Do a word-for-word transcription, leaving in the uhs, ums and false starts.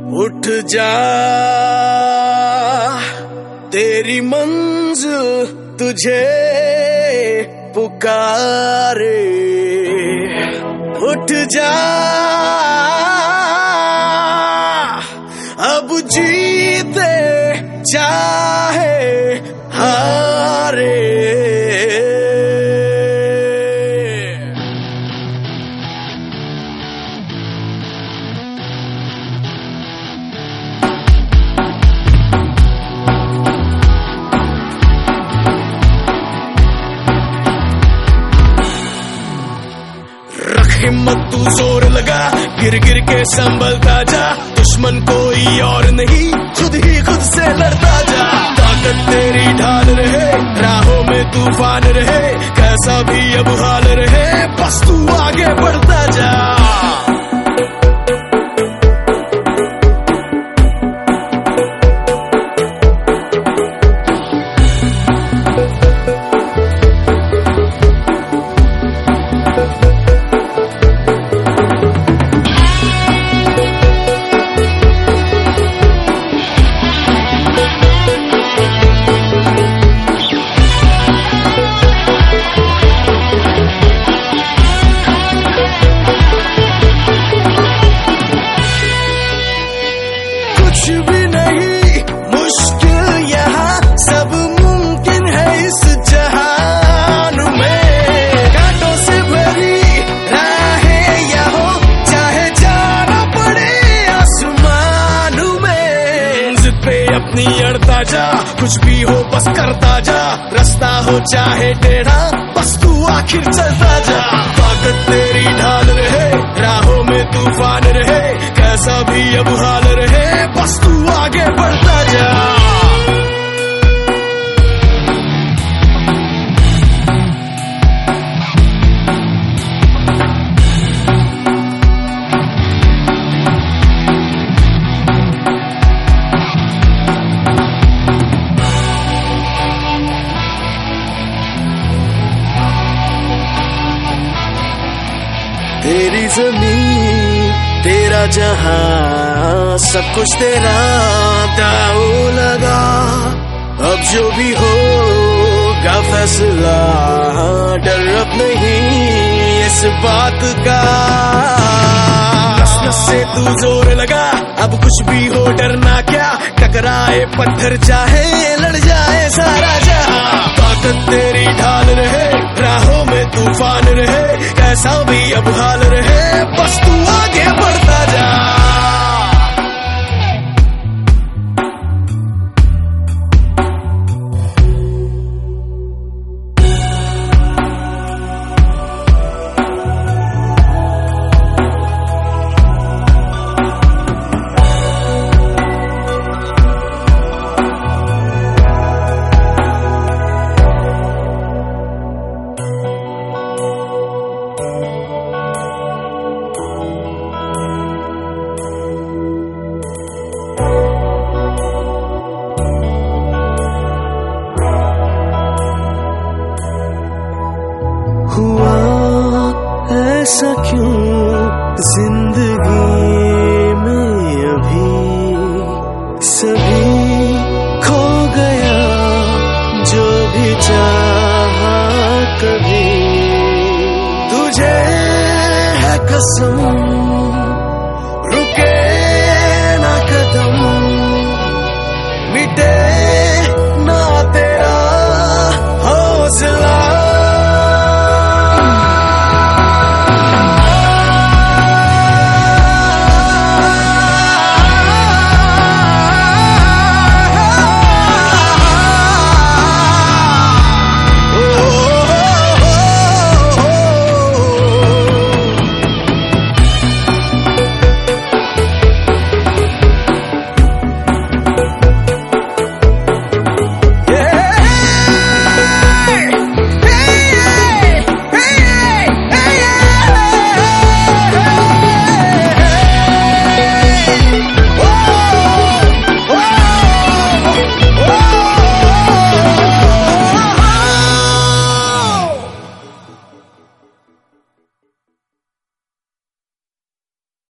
उठ जा, तेरी मंजिल तुझे पुकारे। उठ जा, अब जीते चाहे हारे। हिम्मत तू जोर लगा, गिर गिर के संभलता जा। दुश्मन कोई और नहीं, खुद ही खुद से लड़ता जा। ताकत तेरी ढाल रहे, राहों में तूफान रहे। कैसा भी अब हाल रहे, बस तू आगे बढ़ता जा। कुछ भी नहीं मुश्किल यहाँ, सब मुमकिन है इस जहान में। कांटों से भरी राहें यहाँ, चाहे जाना पड़े आसमान में। जिद पे अपनी अड़ता जा, कुछ भी हो बस करता जा। रास्ता हो चाहे टेढ़ा, बस तू आखिर चलता जा। ताकत तेरी ढाल रहे, राहों में तूफान रहे। कैसा भी अब हाल रहे, बस तू आगे बढ़ता जा। तेरी जमीन तेरा जहां, सब कुछ तेरा दाव लगा। अब जो भी होगा फैसला, डर अब नहीं इस बात का। नस नस से तू जोर लगा, अब कुछ भी हो डरना क्या। टकराए पत्थर चाहे लड़ जाए सारा जहां। ताकत तेरी ढाल रहे, राहों में तूफान रहे। कैसा भी अब हाल रहे, बस तू आगे बढ़।